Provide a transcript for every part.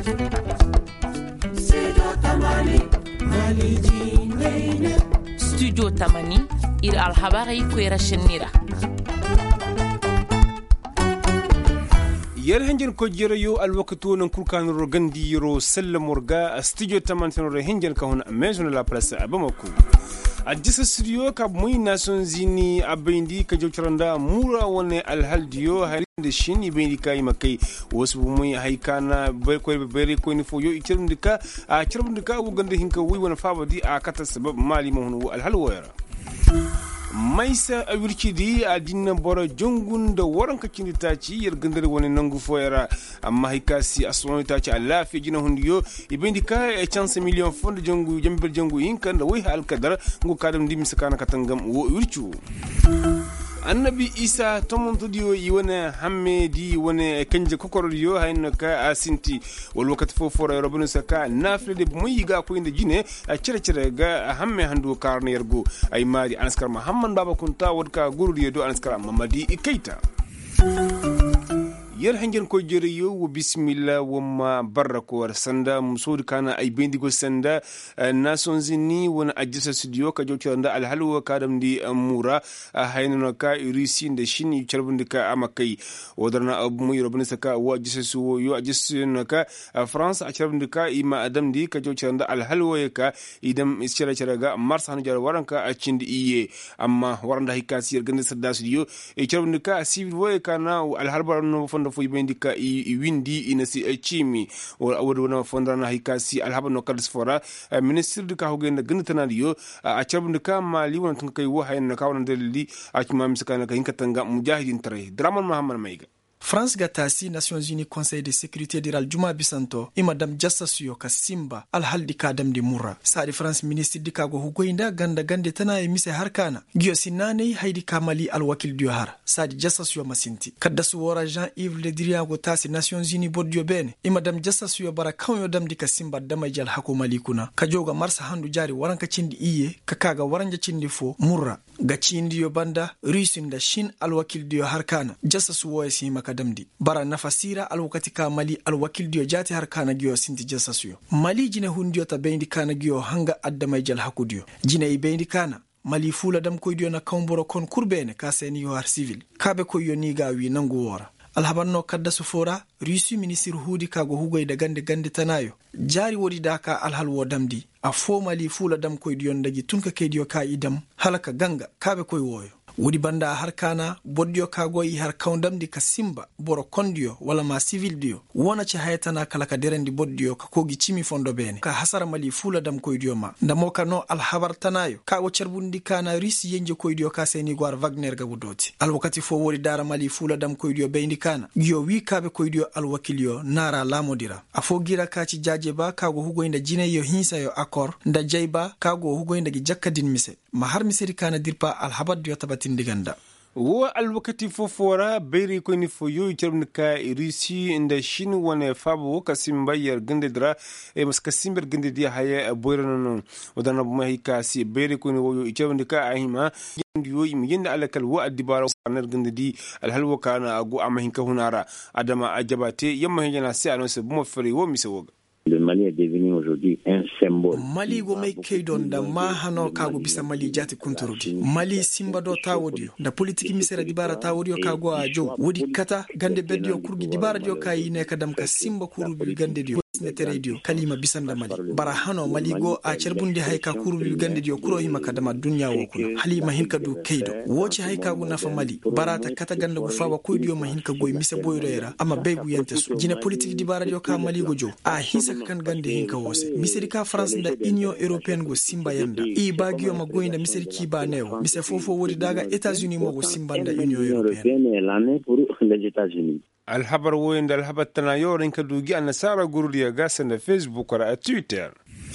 Studio Tamani ir alhabari kwera shenira. yar hanjin ko jira yo alwakatu nan kurkan rogandi ro sallamurga studio tamantin ro hanjin ka hon maison la place abamaku a disa studio ka muy nason zini abindi ka jocranda mura wone alhaldiyo halinde shini bindi kai makai wasu muy haikana bere ko ni foyo ikirndika a kirndika uganda hinka wi wona fabadi a kata sabab mali mohnu alhalwara maisa a wirkidi a dinna bora jongun da waran kakin ta ci yar gandar wani nangu foyara amma haikasi aswani ta ci Allah fi jina hundiyo ibindi ka e chance million fond jongu jambir jongu hinkan da wai alkadar ngo kadam dimi sakana katangam wo wirchu annabi isa tomon tudiyo yi wona hammedi wona kanje kokordiyo hayno ka asinti wal wakati fofora robinu saka nafle muy ga ko inde jine cire ga hamme handu karne yergo ay mari anaskar muhammad baba kunta wadka gurdiyo do anaskar mamadi ikaita yar hangen ko jeriyo wa bismillah wa ma barako war sanda musud kana ay bendigo sanda nason zini wona ajisa studio ka jokiranda alhalwa kadam di mura hayno ka irisi da shini charbundika amakai wadarna abu mu yorobne saka wa ajisa su yo ajisa ka france a charbundika ima adam di ka jokiranda alhalwa ka idam ischara charaga mars hanu jar waranka a cindi iye amma waranda hikasi yergande sadda studio e charbundika civil way kana alhalbar no fondo fo ibendika i windi inasi chimi wadona fondana hikasi alhabano kadisfora ministre de ka hogenda gëntanaliyo a charbundika mali won tan kay wo hayna ka wona delili a ci mam sakana ka hinkatanga mujahidin tare draman muhammad maiga France gatasi Nations Unies Conseil de Sécurité diral Juma Bisanto i madam Jassasuyo ka Simba alhaldi kadam di murra sadi France ministre dikago hugoinda ganda gande tana e mise harkana giyo sinane haidi kamali alwakil dio har sadi Jassasuyo masinti kaddasu wora Jean-Yves Le Driago tasi Nations Unies bodio bene i madam Jassasuyo bara kanyo dam dika Simba damajal hako malikuna kajoga marsa handu jari waranka cindi iye kakaga waranja cindi fo murra ga cindi yo banda Rusinda Shin alwakil dio harkana Jassasuyo e sima kadamdi bara nafasira alwakati ka mali alwakil dio jati har kana giyo sinti jasasuyo mali jine hundiyo ta bendi kana giyo hanga addamay jal hakudiyo jine i bendi kana mali fula dam koydiyo na kamboro kon kurbene ka seni yo har civil kabe koyo niga wi nangu wora alhabanno kadda sufora Rusi ministre hudi kago hugoy da gande tanayo jari wodi daka alhalwo damdi a fo mali fula dam koydiyo ndagi tunka kediyo ka idam halaka ganga kabe koy woyo wodi banda har kana boddio kagoyi har kawndamdi ka Simba boro kondio wala ma civil dio wona ci haytana kala ka derendi boddio ka kogi cimi fondo bene ka hasara mali fula dam koydio ma ndamo ka no alhabar tanayo ka wo cerbundi kana risi yenje koydio ka seni gwar Wagner ga wudoti alwakati fo wodi dara mali fula dam koydio beindi kana giyo wi kabe koydio alwakilio nara lamodira afo gira ka ci jaje ba kago hugoynda jine yo hinsa yo akor nda jayba kago hugoynda gi jakkadin mise ma har miseri kana dirpa alhabar dio tindiganda wa alwakati fofora beri ko ni foyo cermka irisi inda shin wane fabo kasimba yer gandedra e maska simber gandedi haya boyranon wadana mahika si beri ko ni woyo cermka ahima yo yimyenda alakal wa adibara kanar gandedi alhalwa kana agu amahinka hunara adama ajabate yamma hijana si anose bumo fere wo misewoga Le Mali est devenu aujourd'hui un symbole. Mali go mai keidon da ma hano kago bisa Mali jati kunturuti. Mali Simba do tawodiyo da politiki misera dibara tawodiyo kago ajo. Wodi kata gande beddiyo kurgi dibara dio kayi ne kadam ka Simba kurubi gande dio. Nete radio kalima bisanda Mali. Bara hano Mali go a cerbundi haika kurubi gande dio kuro hima kadama dunya wokuna. Halima hinka du keido. Wochi haika go nafa Mali. Barata kata ganda gufawa koidiyo mahinka goy mise boyroera ama bebu yentesu. Jine politiki dibara dio ka Mali go jo. A hinsa kan gande hinka wose miseri ka France da Union Européenne go simba yanda i bagiyo magoyinda miseri ki ba newo mise fofo wodi daga États-Unis mo go simba da Union Européenne alhabar woyinda alhabat tana yorin ka dugi annasara gurdiya gasa na Facebook ra Twitter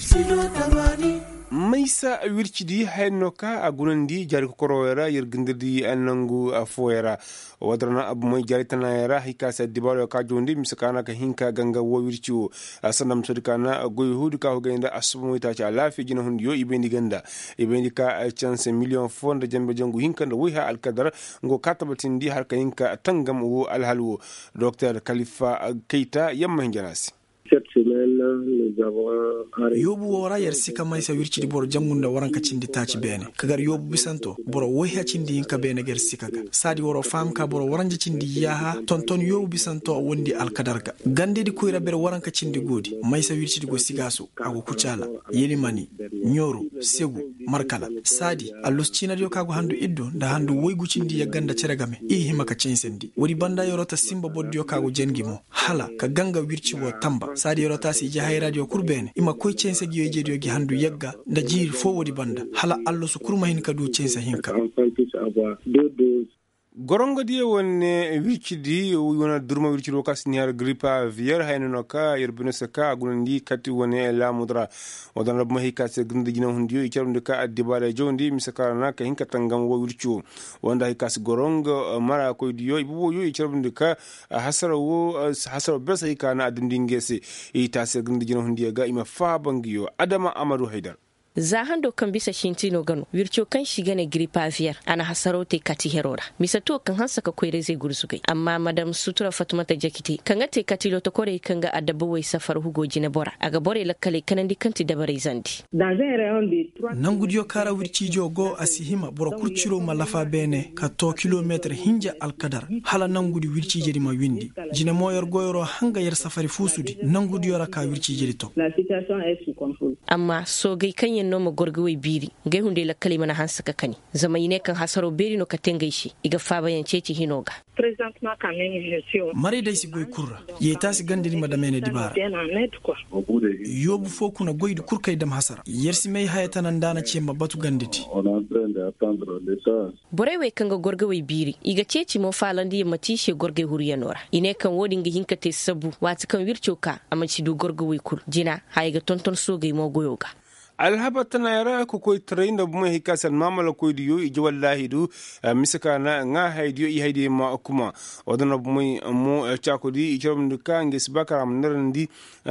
maisa wirchidi haynoka agunandi jari korowera yergindirdi anangu afoyera wadrana abu moy jari tanayera hikasa dibaro ka jondi misakana ka hinka ganga wo wirchu asanam sodikana goy hudu ka hogenda asumo ita cha lafi jina hundiyo ibendi ganda ibendi ka chance million fond jambe jangu hinka ndo wiha alkadar ngo katabatindi har ka hinka tangam wo alhalu Dr Khalifa Keita yamma hinjanasi. Cette semaine, nous avons arrêté. yobu wora yer sika mai sa wirci bor jangunda waranka cindi taci bene kagar yobu bisanto boro wohi cindi hinka bene ger sika ga sadi woro fam ka boro waranje cindi yaha tonton yobu bisanto wondi alkadarga gande di koyra ber waranka cindi godi mai sa wirci go sigaso ago kucala yelimani nyoro segu markala sadi allus cina dio kago handu iddo da handu woygu cindi ya ganda ceregame i himaka censendi wori banda yorota simba boddio kago jengimo hala ka ganga wirci wo tamba sadi yorota si jahay radio kurbene ima koy cense giyo jedio gi handu yagga da jiri fo wodi banda hala allo su kurma hin kadu cense hinka gorongo die wonne wircidi wona durma wircido kasniar gripa vier hayno ka yerbino saka gundi kati woni la mudra wadan rabma hikase gundi gina hundiyo icarunde ka adibare jondi misakarana ka hinka tangam wo wircu wanda hikas gorongo mara ko diyo ibubo yo icarunde ka hasaro besa hikana adindingese itase gundi gina hundiyo ga ima fa bangiyo adama amadu haidar zahando kan bisa shintino gano wircho kan shiga ne gripa aviar ana hasarote kati herora misato kan hansa ka koire zai gurzugai amma madam sutura fatumata jakite kan ga te katilo to kore kan ga adabu wai safar hugo jina bora aga bore lakkale kanandi kanti dabare zandi nan gudiyo kara wirci jogo asihima bora kurciro malafa bene ka to kilometer hinja alkadar hala nan gudi wirci jeri ma windi jina moyor goyoro hanga yar safari fusudi nan gudiyo raka wirci jeri to la situation est sous contrôle amma so gai kan no magorgawai biri gai hunde la kalima na hansa ka kani zama yine kan hasaro beri no ka tengai shi iga fa bayan ceci hinoga présentement quand même je suis mari dai si goy kurra ye tasi gandiri madamene dibara yobu fo kuna goydu kurkay dam hasara yersi mai hayata nan dana ce mabatu ganditi borewe kan ga gorgawai biri iga ceci mo falandi mati she gorgai huriya nora ine kan wodin ga hinka te sabu wati kan wircoka amaci du gorgawai kur jina haiga tonton so gai mo goyoga alhaba tana yara ko koy train da buma hikasan mamala koy diyo iji wallahi du misaka na nga haydiyo i haydi ma kuma wadana buma mo chakodi ichom duka ngis bakaram narandi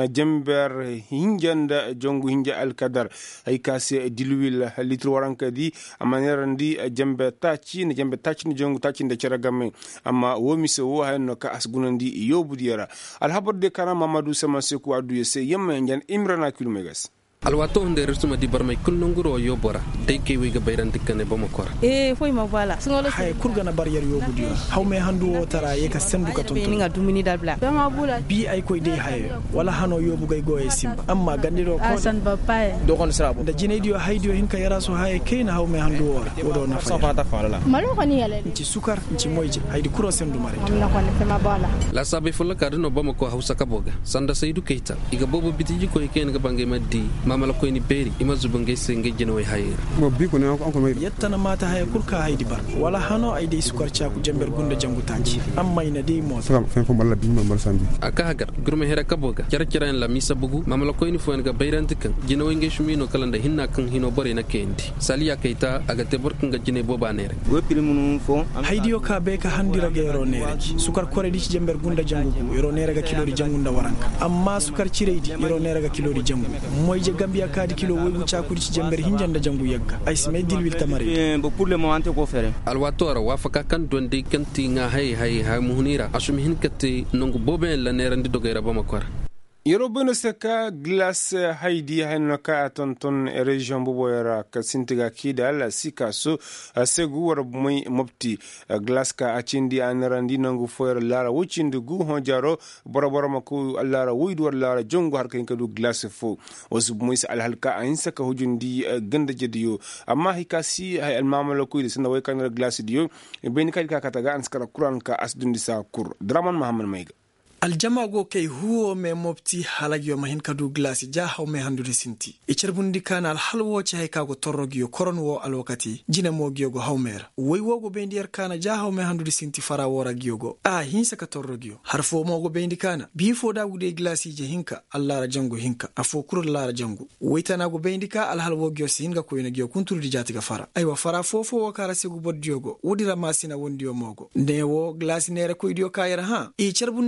jamber hinjanda jongu hinja alkadar hikase dilwil litru waranka di amanarandi jambe tachi ni jongu tachi da charagame amma wo miso wo hayno ka asgunandi yobudiyara alhaba de kana mamadu sama seku adu yese yamma njan imrana kilomegas alwato hunde resuma di barmay kullunguro yobora day ke wiga bayran dikkane bama kor foi ma voilà singolo hay kurgana barrier yobudiyo hawme handu o tara ye ka sendu ka tonton ni nga dumini dabla bama bula bi ay koy dey hayo wala hano yobu gay goye simba amma gandiro ko asan bapay do kon srabo da jinediyo haydiyo hinka yaraso haye kayna hawme handu o wodo na fa ta fala malo khani yale ci sukar ci moyje haydi kuro sendu mare amna ko ne ma bala la sabe fulla kadino bama ko hausa kaboga sanda saydu keita iga bobo bitiji ko ken ga bange maddi mamala ko ni beri ima zubunge senge jeno hayir mo bi ko ne ko may yettana mata hay kurka haydi bar wala hano ay dey sukar ciaku jamber gunda jangutaji amma ina dey mo salam fen fo balla bi mal sambi aka hagar gurme hera kaboga jarkiran la misa bugu mamala ko ni fo en ga bayrantikan jeno nge shumino kalanda hinna kan hino bore na kendi saliya keita aga te borkan ga jine boba nere go pirimunu fo haydi yo ka be ka handira ga yoro nere sukar kore di jamber gunda jangugo yoro nere ga kilo di jangunda waranka amma sukar cireydi yoro nere ga kilo di jangu moyje gambia kadi kilo woy wucha kudi ci jamber hinjanda jangu yagga ay smay dilwil tamare pour le moment ko fere alwatora wafaka kan donde kanti nga hay muhnira asum hin katti nongo boben la nerandi dogayra bama kor Yorobeno seka glace haidi hanaka tonton region boboyara ka sintiga kidal sikaso segu warabumai mopti glace ka achindi anarandi nangu foyer lara wuchindi gu honjaro borabora maku lara wuidu lara jongo harka inkadu glace fo osubumais alhalka ainsa ka hujundi ganda jediyo amma hikasi hay almamala ku sanda way kan glace diyo ben ka kataga anskara kuran ka asdundi sa kur draman muhammad maiga aljama go kay huwo me mopti halagyo mahin kadu glasi ja hawme handude sinti e cerbundi kana al halwo ci hay kago torrogyo koron wo al wakati jina mo gyogo hawmer way wogo be ndier kana ja hawme handude sinti fara wora gyogo hinsa ka torrogyo harfo mo go be ndi kana bi fo da gude glasi je hinka allah ra jango hinka afo kurul la ra jango waytana go be ndika al halwo gyo singa ko ina gyo kunturdi jatiga fara aywa fara fofo wo kara segu boddiyogo wodira masina wondiyo mogo newo glasi nere ko idio kayra e cerbundi kana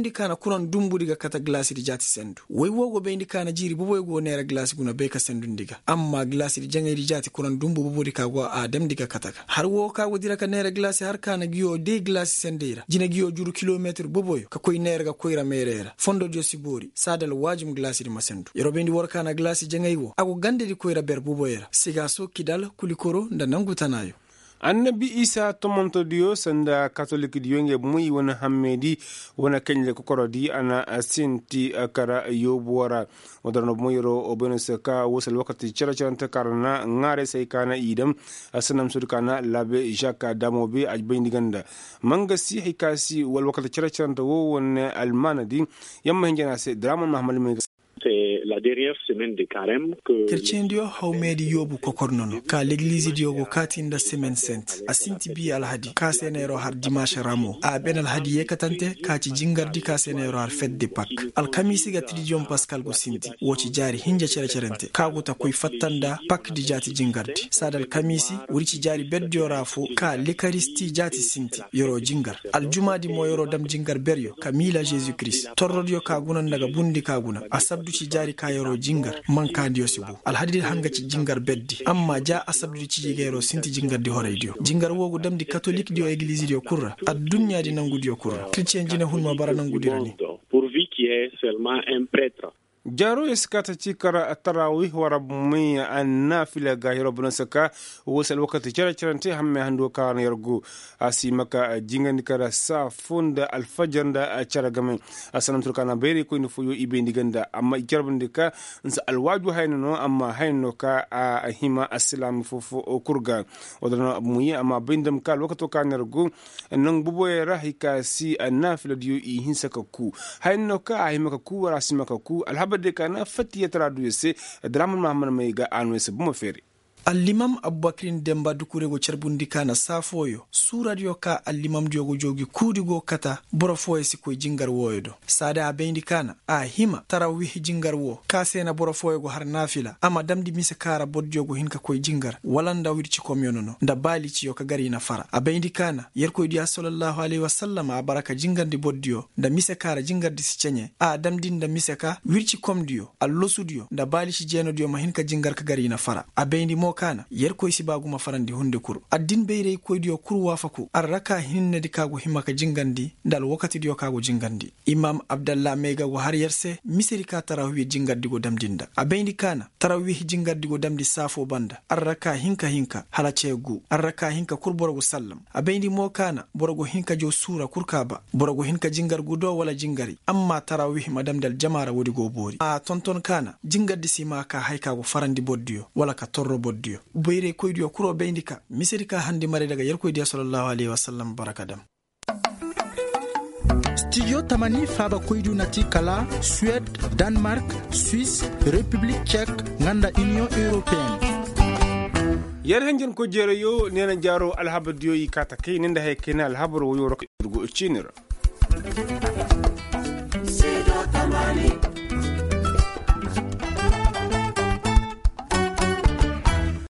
kuran dumbu diga kata glasi di jati sendu way wogo be indikana jiri bobo go nera glasi guna be ka sendu diga amma glasi di jangay di jati kuran dumbu bobo di ka go adam diga kataka har wo ka go dira ka nera glasi har kana giyo de glasi sendira jina giyo juru kilometer bobo ka koy nera ga koyra merera fondo dio sibori sadal wajum glasi di masendu yero be ndi workana glasi jangay wo ago gande di koyra ber bobo era siga so kidal kulikoro nda nangutanayo annabi isa tomonto diyo sanda catholic diyo nge muy wona hammedi wona kenle ko korodi ana sinti akara yobuwara wadano moyro obenoseka wosal wakati charanta karna ngare sai kana idam asanam surkana labe jaka damobe ajbendi ganda manga si hikasi wal wakati charanta wo wona almanadi yamma ngena se drama mahmal c'est la dernière semaine de carême que Kerchen dio hawmedi yobu kokornono ka l'église dio go katinda semaine sainte asinti bi alhadi ka senero har dimanche ramo a ben alhadi yekatante ka ci jingardi ka senero har fête de Pâques alkamisi ga tridium pascal go sinti woci jari hinja cerente ka go ta koy fattanda Pâques di jati jingardi sadal kamisi wuri ci jari beddio rafo ka l'eucharistie jati sinti yoro jingar aljuma di mo yoro dam jingar beryo kamila jésus christ torrodio ka gunan daga bundi ka guna asabdu ci jari kayoro jingar mankandiyo sibu alhadi hanga ci jingar beddi amma ja asabdu ci jigero sinti jingar di horeydio jingar wogu damdi catholique dio église dio kurra ad-dunya di nangudio kurra chrétien jina hulma bara nangudirani pourvu qu'il y ait seulement un prêtre jaro iskata cikara tarawih warab mi annafila gahiro bunasaka wosal wakati charante hamme hando kan yargo asimaka jingani kara sa funda alfajanda charagame asanam turkana beri ko ni fuyo ibendi ganda amma jarbandika nsa alwaju hayno amma hayno ka hima aslam fufu kurga wadana muyi amma bindam kal wakato kan yargo nan buboye rahika si annafila diyo i hinsaka ku hayno ka himaka ku wara simaka ku alhaba de kana fatiya traduye se draman mahamman mai ga anwese buma fere Al-Imam Abubakrin Demba Dukurego Cherbundi kana safoyo suradio ka al-Imam Diogo jogi kudigo kata borofoye sikoy jingar woyodo sada abendi kana hima tarawih jingar wo ka sena borofoye go har nafila ama damdi mise kara bodjogo hinka koy jingar walanda wirci komyonono nda bali ci yoka gari na fara abendi kana yerkoy diya sallallahu alaihi wasallam baraka jingar di boddio nda mise kara jingar di sichenye damdi nda mise ka wirci komdio allosudio nda bali ci jeno dio ma hinka jingar ka gari na fara abendi mo kana yerkoy sibagu ma farandi hunde kur addin beyre koy dio kur wafaku arraka hinne di kago himaka jingandi dal wakati dio kago jingandi imam abdallah mega go har yerse misiri ka tarawih jingandi go damdinda abendi kana tarawih jingandi go damdi safo banda arraka hinka hala cegu arraka hinka kur borogo sallam abendi mo kana borogo hinka jo sura kurkaba borogo hinka jingar gudo wala jingari amma tarawih madam dal jamara wodi go bori tonton kana jingadi sima ka hayka go farandi boddio wala ka torro boddio boyre koydiyo kuro beyndika misirika handi mare daga yerkoydiya sallallahu alaihi wasallam barakadam studio tamani faba koydu nati kala Suède, Danemark, Suisse, République tchèque nganda Union européenne yar hanjin ko jere yo nena jaro alhabadiyo yi kata kay ninda hay alhabaro yo rok irgo chinira